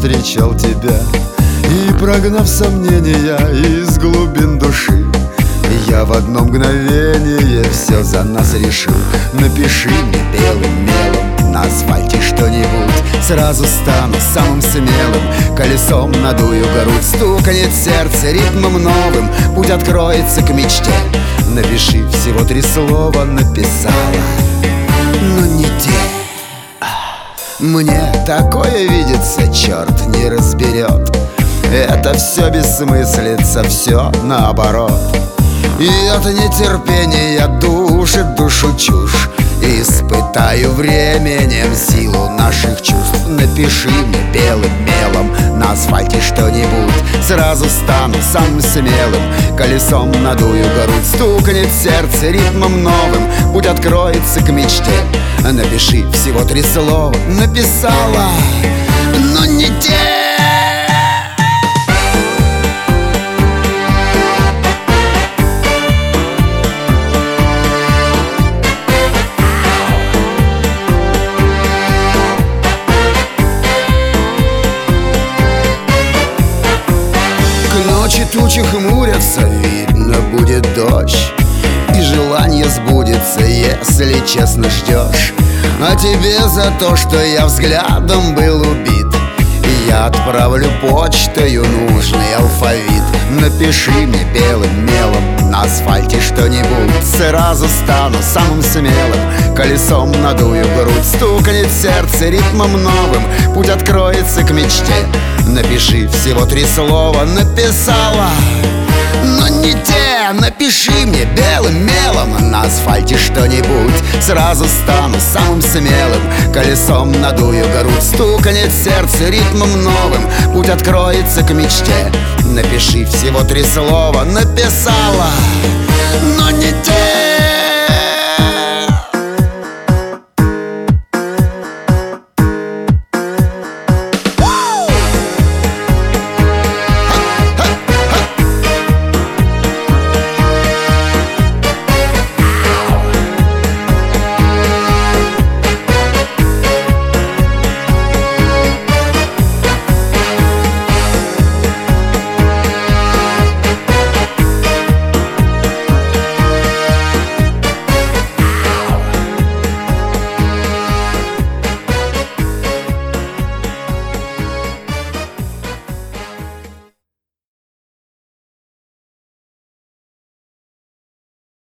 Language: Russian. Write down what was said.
встречал тебя, и прогнав сомнения из глубин души, я в одно мгновение все за нас решил. Напиши мне белым мелом на асфальте что-нибудь, сразу стану самым смелым, колесом надую грудь. Стукнет сердце ритмом новым, путь откроется к мечте. Напиши всего 3 слова, написала, но не те. Мне такое видится, черт не разберет. Это все бессмыслица, все наоборот. И от нетерпения душит душу чушь, и испытаю временем силу наших чувств. Напиши мне белым мелом на асфальте что-нибудь, сразу стану самым смелым, колесом надую грудь. Стукнет сердце ритмом новым, путь откроется к мечте. Напиши всего 3 слова, написала, но не те. Ночи тучи хмурятся, видно будет дождь, и желание сбудется, если честно ждешь. А тебе за то, что я взглядом был убит, я отправлю почтою нужный алфавит. Напиши мне белым мелом на асфальте что-нибудь, сразу стану самым смелым, колесом надую грудь. Стукнет сердце ритмом новым, путь откроется к мечте. Напиши всего 3 слова, написала, но не те. Напиши мне белым мелом на асфальте что-нибудь, сразу стану самым смелым, колесом надую грудь. Стукнет сердце ритмом новым, путь откроется к мечте. Напиши всего 3 слова, написала, но не те.